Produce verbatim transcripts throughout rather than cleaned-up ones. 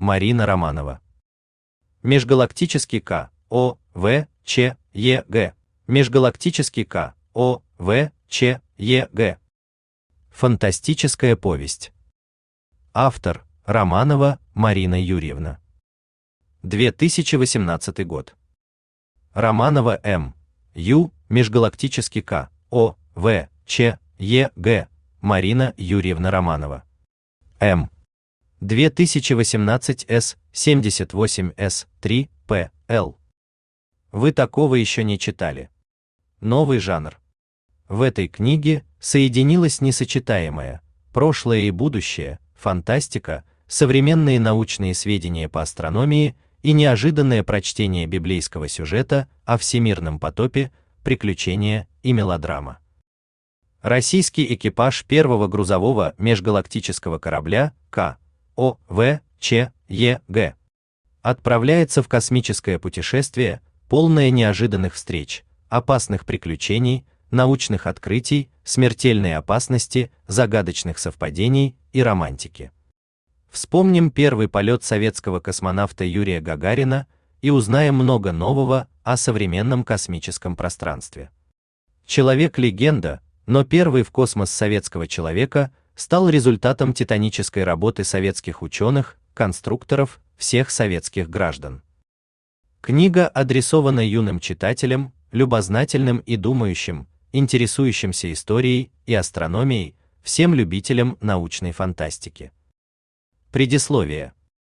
Марина Романова. Межгалактический К О В Ч Е Г. Межгалактический К О В Ч Е Г. Фантастическая повесть. Автор Романова Марина Юрьевна. две тысячи восемнадцатый год. Романова М. Ю. Межгалактический К О В Ч Е Г. Марина Юрьевна Романова. М. две тысячи восемнадцать С семьдесят восемь С три П Л. Вы такого еще не читали. Новый жанр. В этой книге соединилось несочетаемое: прошлое и будущее, фантастика, современные научные сведения по астрономии и неожиданное прочтение библейского сюжета о всемирном потопе, приключения и мелодрама. Российский экипаж первого грузового межгалактического корабля К О В Ч Е Г отправляется в космическое путешествие, полное неожиданных встреч, опасных приключений, научных открытий, смертельной опасности, загадочных совпадений и романтики. Вспомним первый полет советского космонавта Юрия Гагарина и узнаем много нового о современном космическом пространстве. Человек-легенда, но первый в космос советского человека стал результатом титанической работы советских ученых, конструкторов, всех советских граждан. Книга адресована юным читателям, любознательным и думающим, интересующимся историей и астрономией, всем любителям научной фантастики. Предисловие.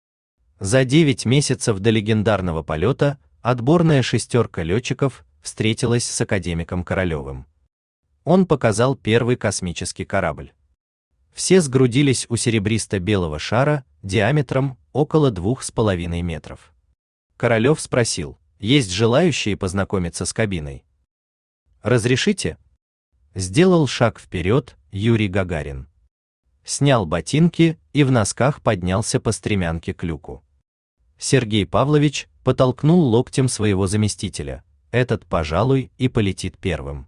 За девять месяцев до легендарного полета отборная шестерка летчиков встретилась с академиком Королевым. Он показал первый космический корабль. Все сгрудились у серебристо-белого шара диаметром около двух с половиной метров. Королев спросил: есть желающие познакомиться с кабиной? Разрешите? Сделал шаг вперед Юрий Гагарин. Снял ботинки и в носках поднялся по стремянке к люку. Сергей Павлович потолкнул локтем своего заместителя: этот, пожалуй, и полетит первым.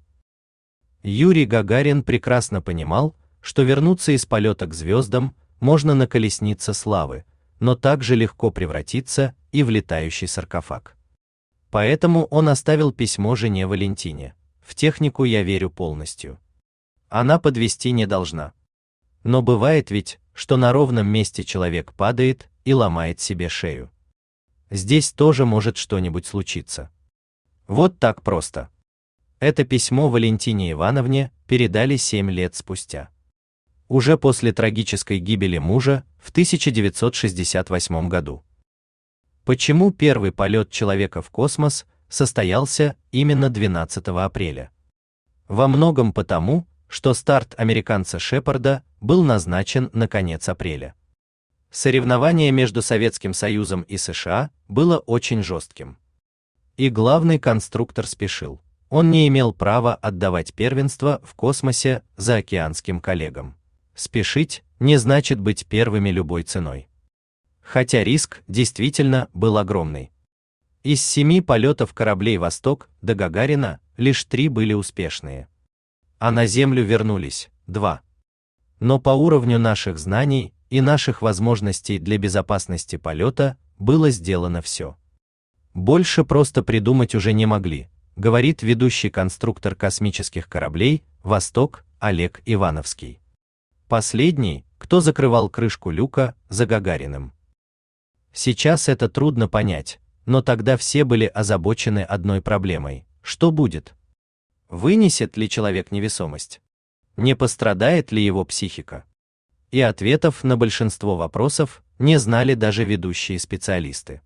Юрий Гагарин прекрасно понимал, что вернуться из полета к звездам можно на колеснице славы, но также легко превратиться и в летающий саркофаг. Поэтому он оставил письмо жене Валентине: в технику я верю полностью. Она подвести не должна. Но бывает ведь, что на ровном месте человек падает и ломает себе шею. Здесь тоже может что-нибудь случиться. Вот так просто. Это письмо Валентине Ивановне передали семь лет спустя. Уже после трагической гибели мужа в тысяча девятьсот шестьдесят восьмом году. Почему первый полет человека в космос состоялся именно двенадцатого апреля? Во многом потому, что старт американца Шепарда был назначен на конец апреля. Соревнование между Советским Союзом и США было очень жестким. И главный конструктор спешил. Он не имел права отдавать первенство в космосе заокеанским коллегам. Спешить не значит быть первыми любой ценой. Хотя риск действительно был огромный. Из семи полетов кораблей «Восток» до Гагарина лишь три были успешные. А на Землю вернулись два. Но по уровню наших знаний и наших возможностей для безопасности полета было сделано все. Больше просто придумать уже не могли, говорит ведущий конструктор космических кораблей «Восток» Олег Ивановский. Последний, кто закрывал крышку люка за Гагариным. Сейчас это трудно понять, но тогда все были озабочены одной проблемой: что будет? Вынесет ли человек невесомость? Не пострадает ли его психика? И ответов на большинство вопросов не знали даже ведущие специалисты.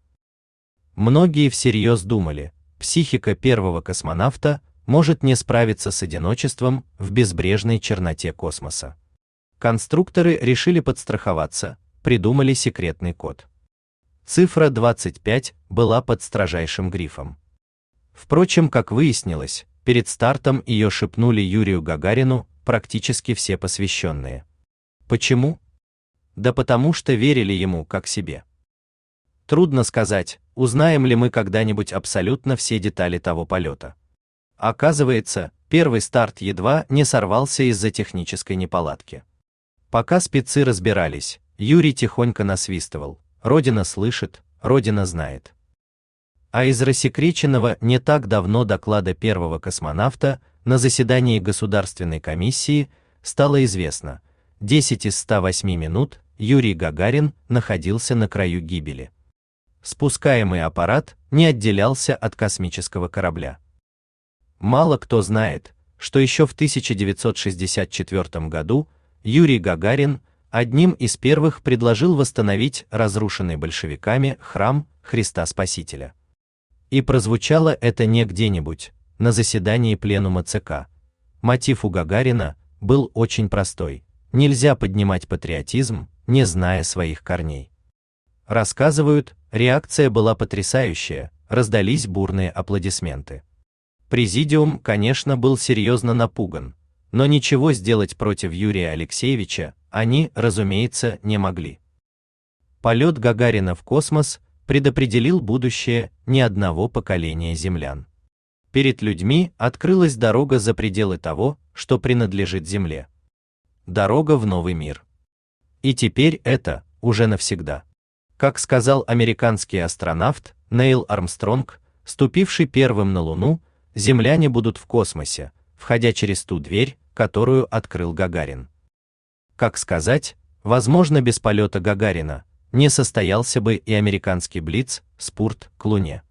Многие всерьез думали, психика первого космонавта может не справиться с одиночеством в безбрежной черноте космоса. Конструкторы решили подстраховаться, придумали секретный код. Цифра двадцать пять была под строжайшим грифом. Впрочем, как выяснилось, перед стартом ее шепнули Юрию Гагарину практически все посвященные. Почему? Да потому что верили ему как себе. Трудно сказать, узнаем ли мы когда-нибудь абсолютно все детали того полета. Оказывается, первый старт едва не сорвался из-за технической неполадки. Пока спецы разбирались, Юрий тихонько насвистывал: Родина слышит, Родина знает. А из рассекреченного не так давно доклада первого космонавта на заседании Государственной комиссии стало известно: десять из ста восьми минут Юрий Гагарин находился на краю гибели. Спускаемый аппарат не отделялся от космического корабля. Мало кто знает, что еще в тысяча девятьсот шестьдесят четвёртом году Юрий Гагарин одним из первых предложил восстановить разрушенный большевиками храм Христа Спасителя. И прозвучало это не где-нибудь, на заседании пленума ЦК. Мотив у Гагарина был очень простой: нельзя поднимать патриотизм, не зная своих корней. Рассказывают, реакция была потрясающая, раздались бурные аплодисменты. Президиум, конечно, был серьезно напуган, но ничего сделать против Юрия Алексеевича они, разумеется, не могли. Полет Гагарина в космос предопределил будущее ни одного поколения землян. Перед людьми открылась дорога за пределы того, что принадлежит Земле. Дорога в новый мир. И теперь это уже навсегда. Как сказал американский астронавт Нейл Армстронг, ступивший первым на Луну, земляне будут в космосе, входя через ту дверь, которую открыл Гагарин. Как сказать, возможно, без полета Гагарина не состоялся бы и американский блиц, спурт к Луне.